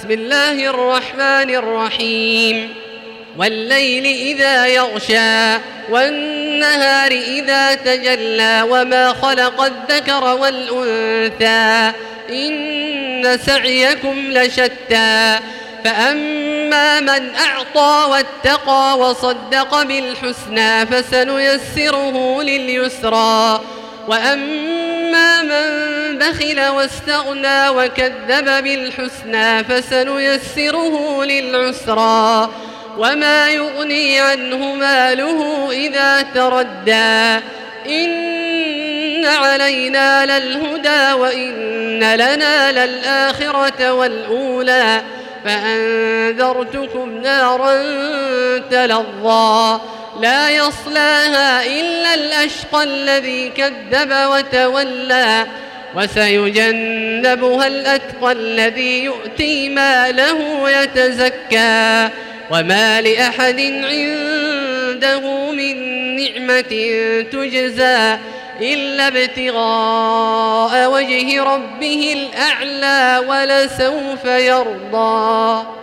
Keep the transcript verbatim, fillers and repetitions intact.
بسم الله الرحمن الرحيم والليل إذا يغشى والنهار إذا تجلى وما خلق الذكر والأنثى إن سعيكم لشتى فأما من أعطى واتقى وصدق بالحسنى فسنيسره لليسرى وأما من بخل واستغنى وكذب بالحسنى فسنيسره للعسرى وما يغني عنه ماله إذا تردى إن علينا للهدى وإن لنا للآخرة والأولى فأنذرتكم نارا تلظى لا يصلاها إلا الأشقى الذي كذب وتولى وسيجنبها الأتقى الذي يؤتي ماله يتزكى وما لأحد عنده من نعمة تجزى إلا ابتغاء وجه ربه الأعلى ولسوف يرضى.